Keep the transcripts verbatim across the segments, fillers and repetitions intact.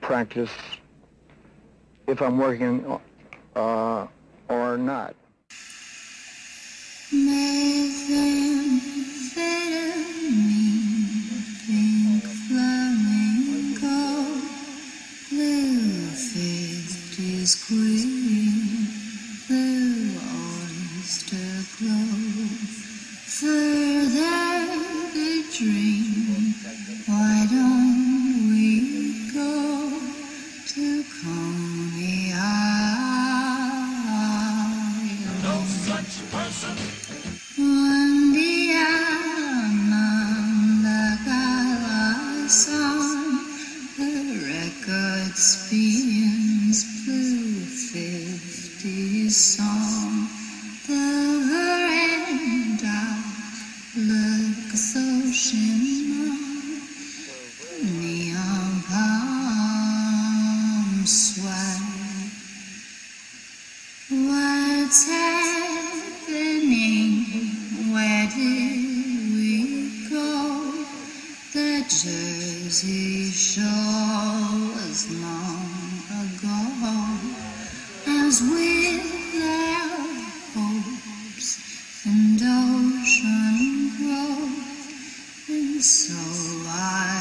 practice if I'm working uh, or not. Methamphetamine, pink flamingo, blue fifties queen, blue oyster glow, further the dream. Why don't we go to Coney Island? No such person. Un día manda cada song, the record spins blue fifties song. The veranda looks ocean, neon palm sway. What's happening? Where did we go? The Jersey Shore was long ago, as with their hopes and ocean growth, and so I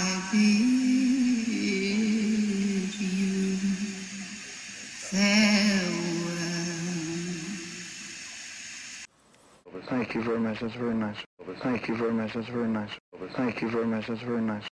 bid you farewell. Thank you very much. That's very nice. Thank you very much. That's very nice. Thank you very much. That's very nice.